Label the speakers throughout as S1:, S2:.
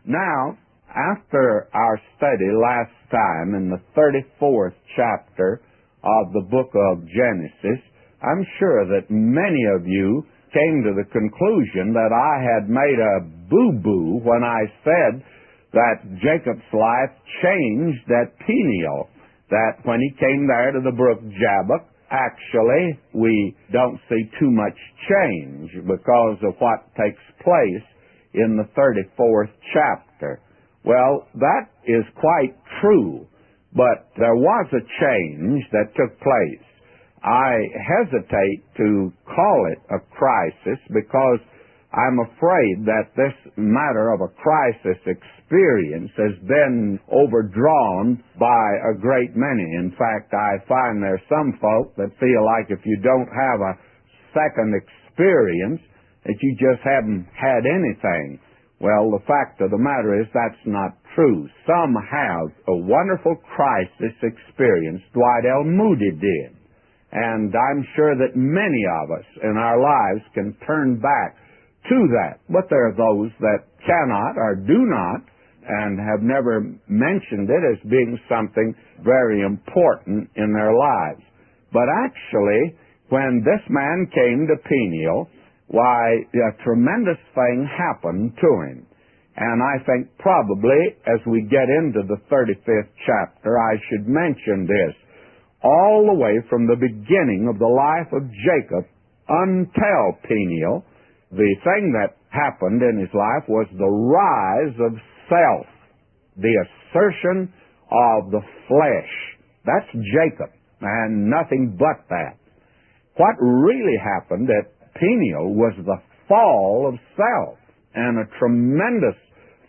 S1: Now, after our study last time in the 34th chapter of the book of Genesis, I'm sure that many of you came to the conclusion that I had made a boo-boo when I said that Jacob's life changed at Peniel, that when he came there to the brook Jabbok, actually we don't see too much change because of what takes place in the 34th chapter. Well, that is quite true, but there was a change that took place. I hesitate to call it a crisis because I'm afraid that this matter of a crisis experience has been overdrawn by a great many. In fact, I find there's some folk that feel like if you don't have a second experience, that you just haven't had anything. Well, the fact of the matter is that's not true. Some have a wonderful crisis experience. Dwight L. Moody did. And I'm sure that many of us in our lives can turn back to that. But there are those that cannot or do not and have never mentioned it as being something very important in their lives. But actually, when this man came to Peniel, why, a tremendous thing happened to him. And I think probably as we get into the 35th chapter, I should mention this. All the way from the beginning of the life of Jacob until Peniel, the thing that happened in his life was the rise of self, the assertion of the flesh. That's Jacob, and nothing but that. What really happened at Peniel was the fall of self, and a tremendous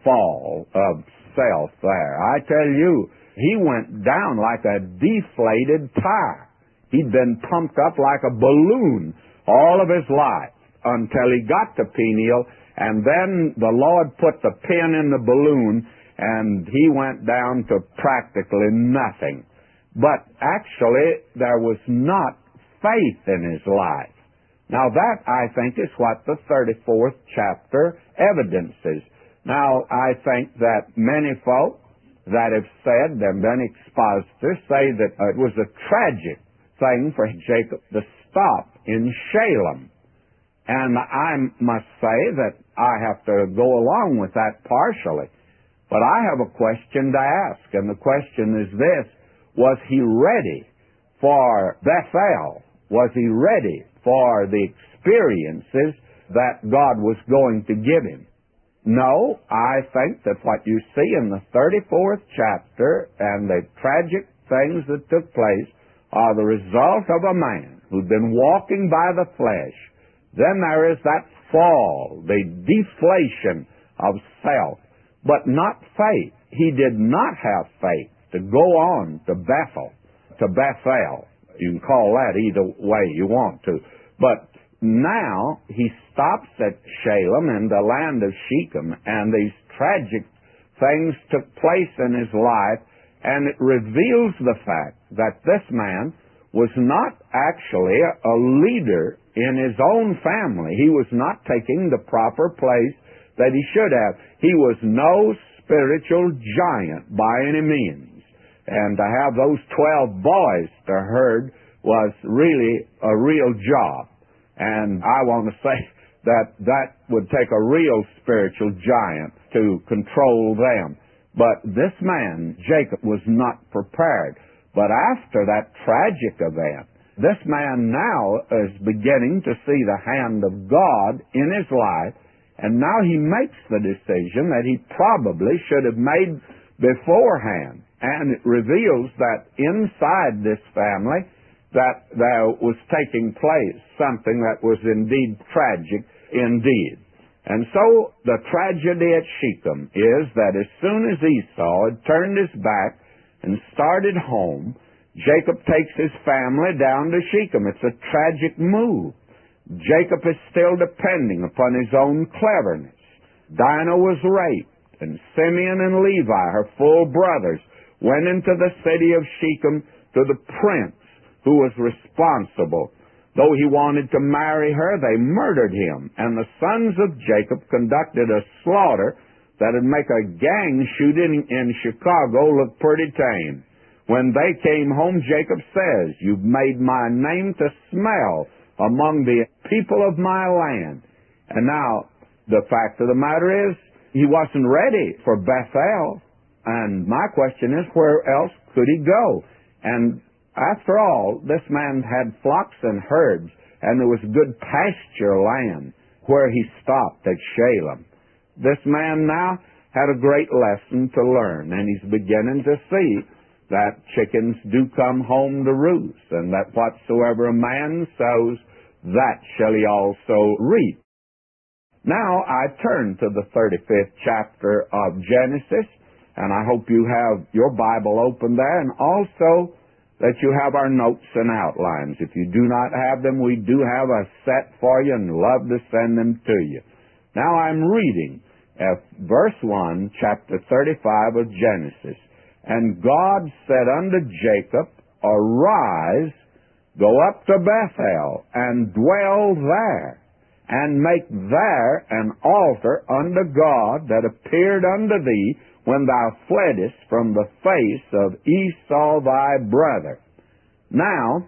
S1: fall of self there. I tell you, he went down like a deflated tire. He'd been pumped up like a balloon all of his life until he got to Peniel, and then the Lord put the pin in the balloon, and he went down to practically nothing. But actually, there was not faith in his life. Now that, I think, is what the 34th chapter evidences. Now, I think that many folk that have said, and been expositors, say that it was a tragic thing for Jacob to stop in Shalem. And I must say that I have to go along with that partially. But I have a question to ask, and the question is this: was he ready for Bethel? Was he ready for the experiences that God was going to give him? No, I think that what you see in the 34th chapter and the tragic things that took place are the result of a man who'd been walking by the flesh. Then there is that fall, the deflation of self, but not faith. He did not have faith to go on to Bethel. You can call that either way you want to. But now he stops at Shalem in the land of Shechem, and these tragic things took place in his life, and it reveals the fact that this man was not actually a leader in his own family. He was not taking the proper place that he should have. He was no spiritual giant by any means. And to have those 12 boys to herd was really a real job. And I want to say that that would take a real spiritual giant to control them. But this man, Jacob, was not prepared. But after that tragic event, this man now is beginning to see the hand of God in his life, and now he makes the decision that he probably should have made beforehand. And it reveals that inside this family that there was taking place something that was indeed tragic indeed. And so the tragedy at Shechem is that as soon as Esau had turned his back and started home, Jacob takes his family down to Shechem. It's a tragic move. Jacob is still depending upon his own cleverness. Dinah was raped, and Simeon and Levi, her full brothers, went into the city of Shechem to the prince who was responsible. Though he wanted to marry her, they murdered him, and the sons of Jacob conducted a slaughter that'd make a gang shooting in Chicago look pretty tame. When they came home, Jacob says, "You've made my name to smell among the people of my land." And now, the fact of the matter is, he wasn't ready for Bethel. And my question is, where else could he go? And after all, this man had flocks and herds, and there was good pasture land where he stopped at Shalem. This man now had a great lesson to learn, and he's beginning to see that chickens do come home to roost, and that whatsoever a man sows, that shall he also reap. Now I turn to the 35th chapter of Genesis, and I hope you have your Bible open there, and also that you have our notes and outlines. If you do not have them, we do have a set for you and love to send them to you. Now I'm reading verse 1, chapter 35 of Genesis. "And God said unto Jacob, Arise, go up to Bethel, and dwell there, and make there an altar unto God that appeared unto thee when thou fleddest from the face of Esau thy brother." Now,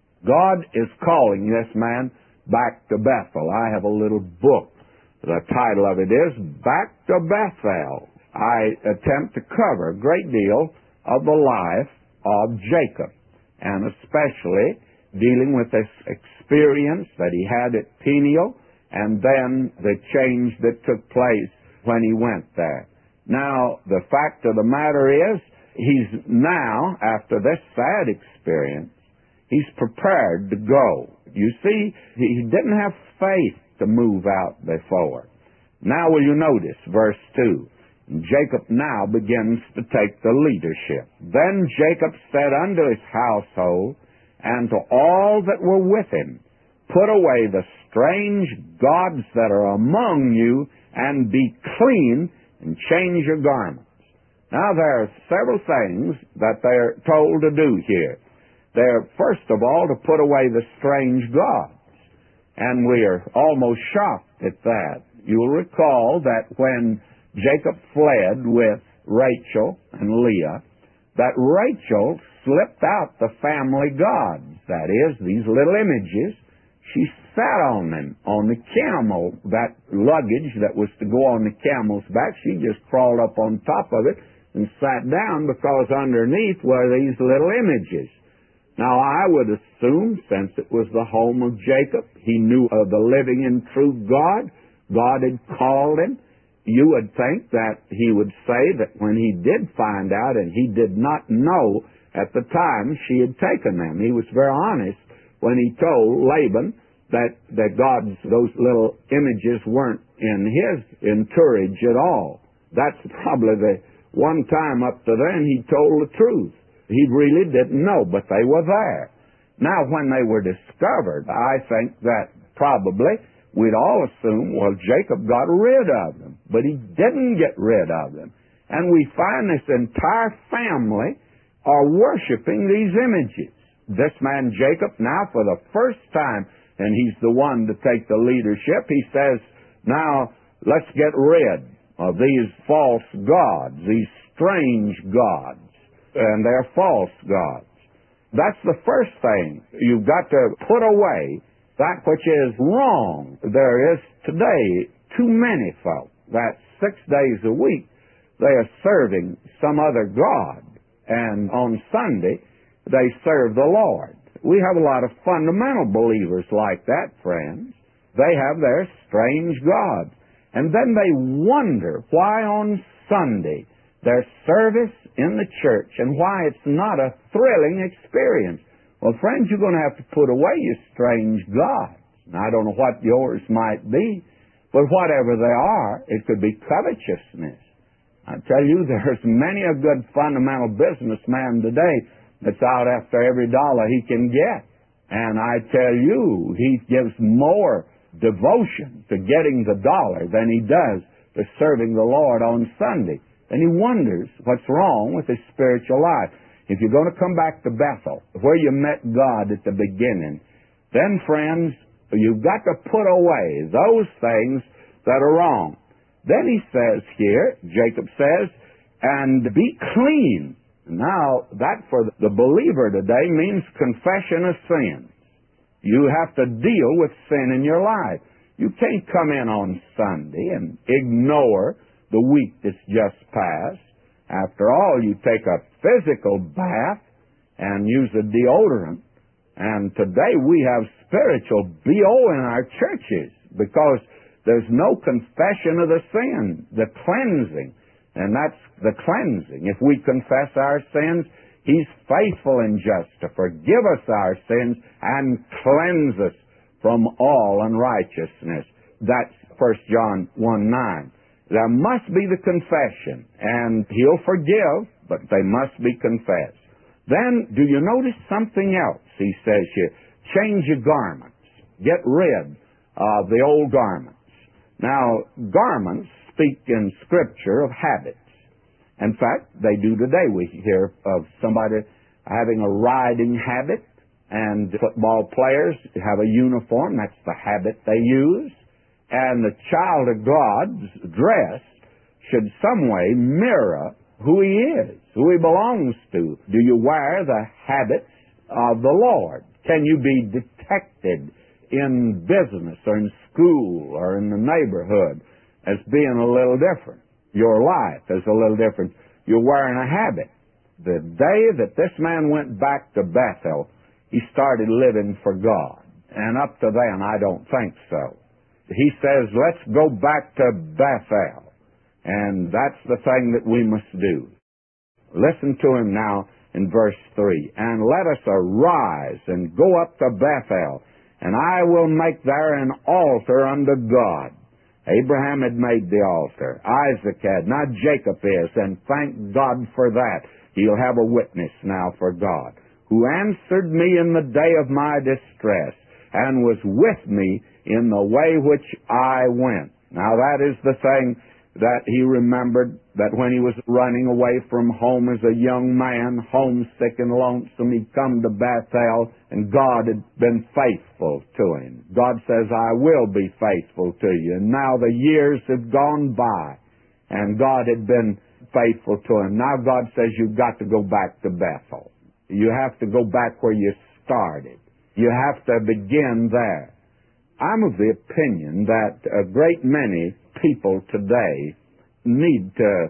S1: God is calling this man back to Bethel. I have a little book. The title of it is Back to Bethel. I attempt to cover a great deal of the life of Jacob, and especially dealing with this experience that he had at Peniel, and then the change that took place when he went there. Now, the fact of the matter is, he's now, after this sad experience, he's prepared to go. You see, he didn't have faith to move out before. Now will you notice verse 2. Jacob now begins to take the leadership. "Then Jacob said unto his household, and to all that were with him, Put away the strange gods that are among you, and be clean, and change your garments." Now there are several things that they're told to do here. They're, first of all, to put away the strange gods. And we are almost shocked at that. You'll recall that when Jacob fled with Rachel and Leah, that Rachel slipped out the family gods, that is, these little images. She sat on them, on the camel, that luggage that was to go on the camel's back. She just crawled up on top of it and sat down because underneath were these little images. Now I would assume, since it was the home of Jacob, he knew of the living and true God. God had called him. You would think that he would say that when he did find out, and he did not know at the time she had taken them. He was very honest when he told Laban that those little images weren't in his entourage at all. That's probably the one time up to then he told the truth. He really didn't know, but they were there. Now, when they were discovered, I think that probably we'd all assume, well, Jacob got rid of them, but he didn't get rid of them. And we find this entire family are worshiping these images. This man Jacob, now for the first time, and he's the one to take the leadership, he says, now let's get rid of these false gods, these strange gods, and they're false gods. That's the first thing. You've got to put away that which is wrong. There is today too many folk that 6 days a week they are serving some other god, and on Sunday they serve the Lord. We have a lot of fundamental believers like that, friends. They have their strange gods. And then they wonder why on Sunday their service in the church and why it's not a thrilling experience. Well, friends, you're going to have to put away your strange gods. Now, I don't know what yours might be, but whatever they are, it could be covetousness. I tell you, there's many a good fundamental businessman today that's out after every dollar he can get. And I tell you, he gives more devotion to getting the dollar than he does to serving the Lord on Sunday. And he wonders what's wrong with his spiritual life. If you're going to come back to Bethel, where you met God at the beginning, then, friends, you've got to put away those things that are wrong. Then he says here, Jacob says, and be clean. Now, that for the believer today means confession of sins. You have to deal with sin in your life. You can't come in on Sunday and ignore the week that's just passed. After all, you take a physical bath and use a deodorant. And today we have spiritual BO in our churches because there's no confession of the sin, the cleansing. And that's the cleansing. If we confess our sins, He's faithful and just to forgive us our sins and cleanse us from all unrighteousness. That's 1 John 1:9. There must be the confession, and He'll forgive, but they must be confessed. Then, do you notice something else? He says here, change your garments. Get rid of the old garments. Now, garments speak in Scripture of habits. In fact, they do today. We hear of somebody having a riding habit, and football players have a uniform. That's the habit they use. And the child of God's dress should some way mirror who he is, who he belongs to. Do you wear the habits of the Lord? Can you be detected in business or in school or in the neighborhood as being a little different? Your life is a little different. You're wearing a habit. The day that this man went back to Bethel, he started living for God. And up to then, I don't think so. He says, let's go back to Bethel. And that's the thing that we must do. Listen to him now in verse 3. And let us arise and go up to Bethel, and I will make there an altar unto God. Abraham had made the altar. Isaac had. Now Jacob is. And thank God for that. He'll have a witness now for God. Who answered me in the day of my distress, and was with me in the way which I went. Now that is the thing that he remembered, that when he was running away from home as a young man, homesick and lonesome, he'd come to Bethel, and God had been faithful to him. God says, I will be faithful to you. And now the years have gone by, and God had been faithful to him. Now God says, you've got to go back to Bethel. You have to go back where you started. You have to begin there. I'm of the opinion that a great many people today need to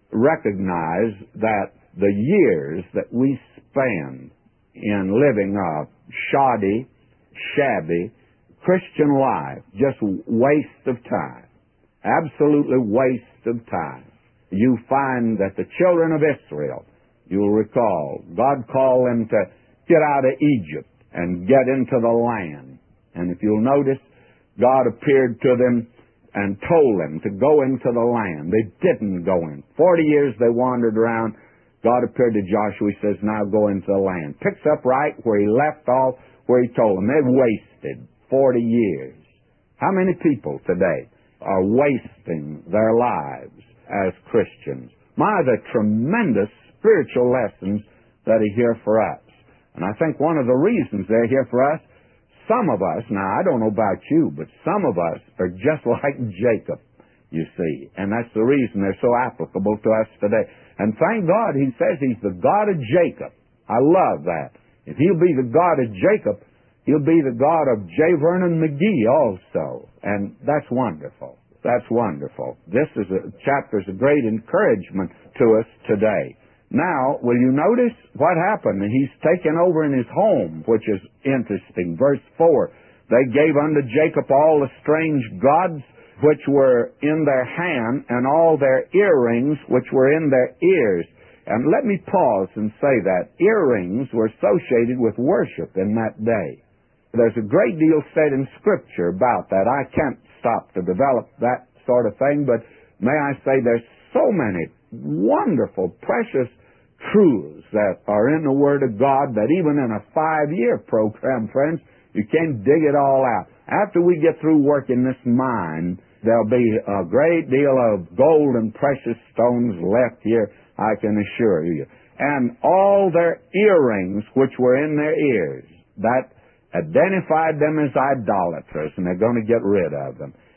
S1: recognize that the years that we spend in living a shoddy, shabby Christian life, just waste of time. Absolutely waste of time. You find that the children of Israel, you'll recall, God called them to get out of Egypt and get into the land. And if you'll notice, God appeared to them and told them to go into the land. They didn't go in. 40 years they wandered around. God appeared to Joshua. He says, now go into the land. Picks up right where he left off, where he told them. They'd wasted 40 years. How many people today are wasting their lives as Christians? My, the tremendous spiritual lessons that are here for us. And I think one of the reasons they're here for us, some of us, now I don't know about you, but some of us are just like Jacob, you see. And that's the reason they're so applicable to us today. And thank God he says he's the God of Jacob. I love that. If he'll be the God of Jacob, he'll be the God of J. Vernon McGee also. And that's wonderful. That's wonderful. This is chapter's a great encouragement to us today. Now, will you notice what happened? He's taken over in his home, which is interesting. Verse 4, they gave unto Jacob all the strange gods which were in their hand, and all their earrings which were in their ears. And let me pause and say that earrings were associated with worship in that day. There's a great deal said in Scripture about that. I can't stop to develop that sort of thing, but may I say there's so many wonderful, precious truths that are in the Word of God that even in a 5-year program, friends, you can't dig it all out. After we get through working this mine, there'll be a great deal of gold and precious stones left here, I can assure you. And all their earrings which were in their ears, that identified them as idolaters, and they're going to get rid of them.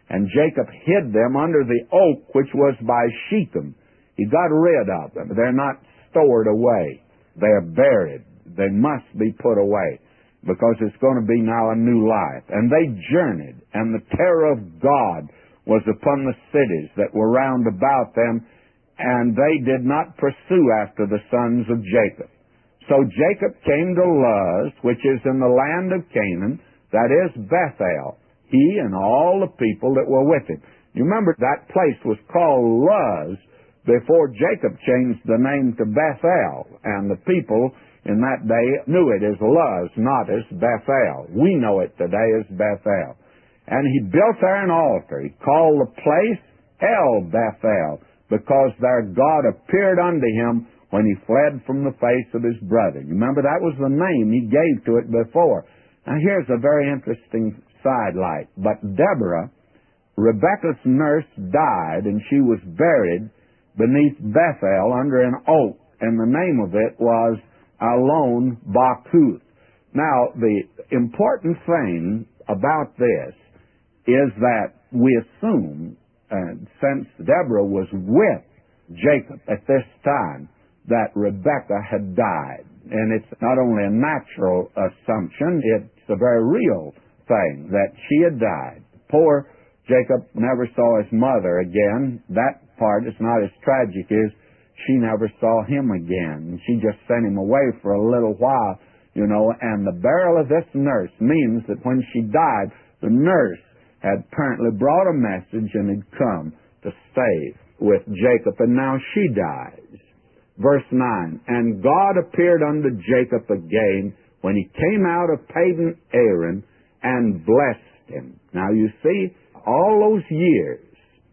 S1: And Jacob hid them under the oak which was by Shechem. He got rid of them. They're not stored away. They're buried. They must be put away, because it's going to be now a new life. And they journeyed, and the terror of God was upon the cities that were round about them, and they did not pursue after the sons of Jacob. So Jacob came to Luz, which is in the land of Canaan, that is Bethel, he and all the people that were with him. You remember that place was called Luz before Jacob changed the name to Bethel, and the people in that day knew it as Luz, not as Bethel. We know it today as Bethel. And he built there an altar. He called the place El Bethel, because there God appeared unto him when he fled from the face of his brother. You remember, that was the name he gave to it before. Now here's a very interesting sidelight. But Deborah, Rebekah's nurse, died, and she was buried beneath Bethel under an oak, and the name of it was Alon Bakuth. Now, the important thing about this is that we assume, since Deborah was with Jacob at this time, that Rebekah had died. And it's not only a natural assumption, it's a very real thing that she had died. Poor Jacob never saw his mother again. That part is not as tragic as she never saw him again. She just sent him away for a little while, and the burial of this nurse means that when she died, the nurse had apparently brought a message and had come to stay with Jacob, and now she dies. Verse 9, and God appeared unto Jacob again when he came out of Padan Aram and blessed him. Now you see, all those years,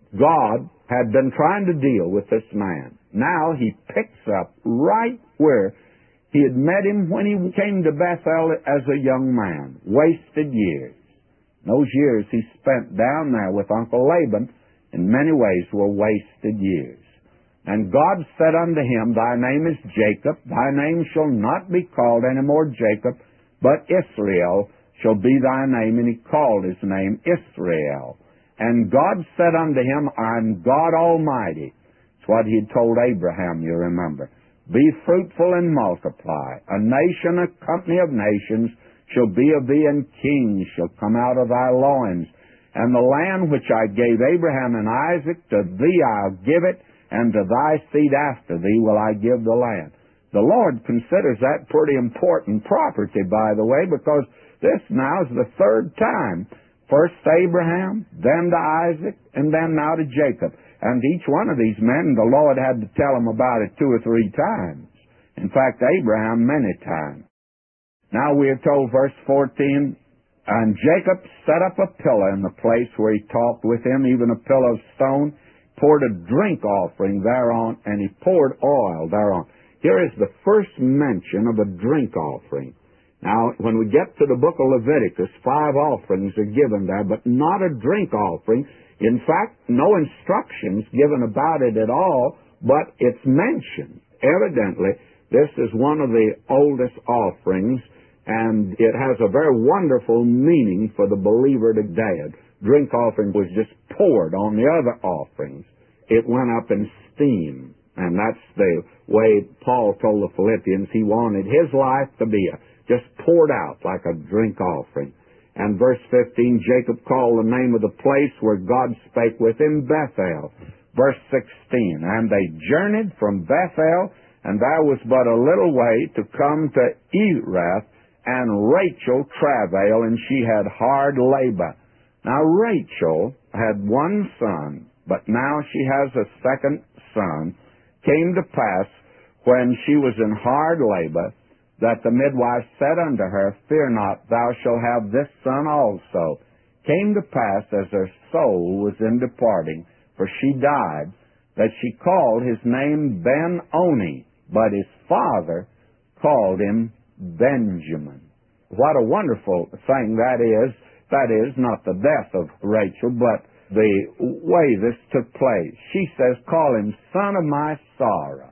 S1: God had been trying to deal with this man. Now he picks up right where he had met him when he came to Bethel as a young man. Wasted years. Those years he spent down there with Uncle Laban in many ways were wasted years. And God said unto him, thy name is Jacob, thy name shall not be called any more Jacob, but Israel shall be thy name. And he called his name Israel. And God said unto him, I'm God Almighty. It's what he had told Abraham, you remember. Be fruitful and multiply. A nation, a company of nations shall be of thee, and kings shall come out of thy loins. And the land which I gave Abraham and Isaac, to thee I'll give it, and to thy seed after thee will I give the land. The Lord considers that pretty important property, by the way, because this now is the third time. First to Abraham, then to Isaac, and then now to Jacob. And each one of these men, the Lord had to tell them about it 2 or 3 times. In fact, Abraham many times. Now we are told, verse 14, and Jacob set up a pillar in the place where he talked with him, even a pillar of stone, poured a drink offering thereon, and he poured oil thereon. Here is the first mention of a drink offering. Now, when we get to the book of Leviticus, 5 offerings are given there, but not a drink offering. In fact, no instructions given about it at all, but it's mentioned. Evidently, this is one of the oldest offerings, and it has a very wonderful meaning for the believer today. A drink offering was just poured on the other offerings. It went up in steam, and that's the way Paul told the Philippians he wanted his life to be just poured out like a drink offering. And verse 15, Jacob called the name of the place where God spake with him Bethel. Verse 16, and they journeyed from Bethel, and there was but a little way to come to Erath, and Rachel travailed, and she had hard labor. Now Rachel had one son, but now she has a second son. Came to pass, when she was in hard labor, that the midwife said unto her, fear not, thou shalt have this son also. Came to pass, as her soul was in departing, for she died, that she called his name Ben-Oni, but his father called him Benjamin. What a wonderful thing that is. That is, not the death of Rachel, but the way this took place. She says, call him son of my sorrow.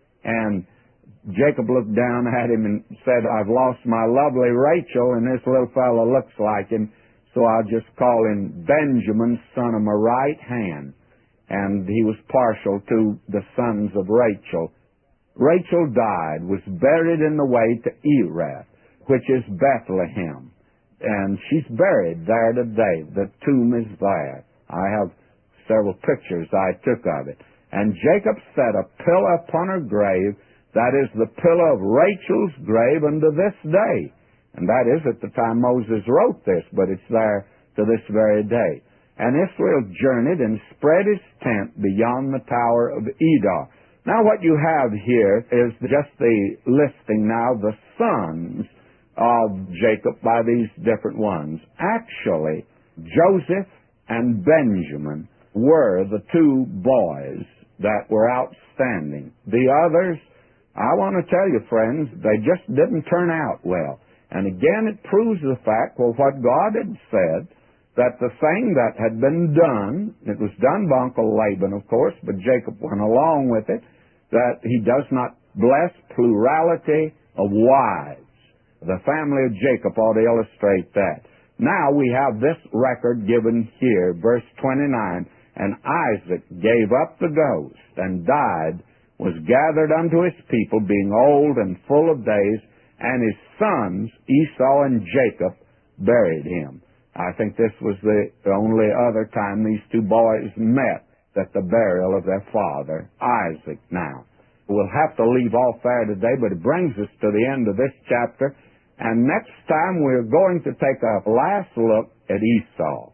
S1: And Jacob looked down at him and said, I've lost my lovely Rachel, and this little fellow looks like him. so I'll just call him Benjamin, son of my right hand. And he was partial to the sons of Rachel. Rachel died, was buried in the way to Erath, which is Bethlehem. And she's buried there today. The tomb is there. I have several pictures I took of it. And Jacob set a pillar upon her grave, that is the pillar of Rachel's grave unto this day. And that is at the time Moses wrote this, but it's there to this very day. And Israel journeyed and spread his tent beyond the tower of Edar. Now what you have here is just the listing now of the sons of Jacob by these different ones. Actually, Joseph and Benjamin were the two boys that were outstanding. The others, I want to tell you, friends, they just didn't turn out well. And again, it proves the fact, well, what God had said, that the thing that had been done, it was done by Uncle Laban, of course, but Jacob went along with it, that he does not bless plurality of wives. The family of Jacob ought to illustrate that. Now we have this record given here, verse 29, and Isaac gave up the ghost and died, was gathered unto his people, being old and full of days, and his sons, Esau and Jacob, buried him. I think this was the only other time these two boys met at the burial of their father, Isaac. Now, we'll have to leave off there today, but it brings us to the end of this chapter. And next time we're going to take a last look at Esau.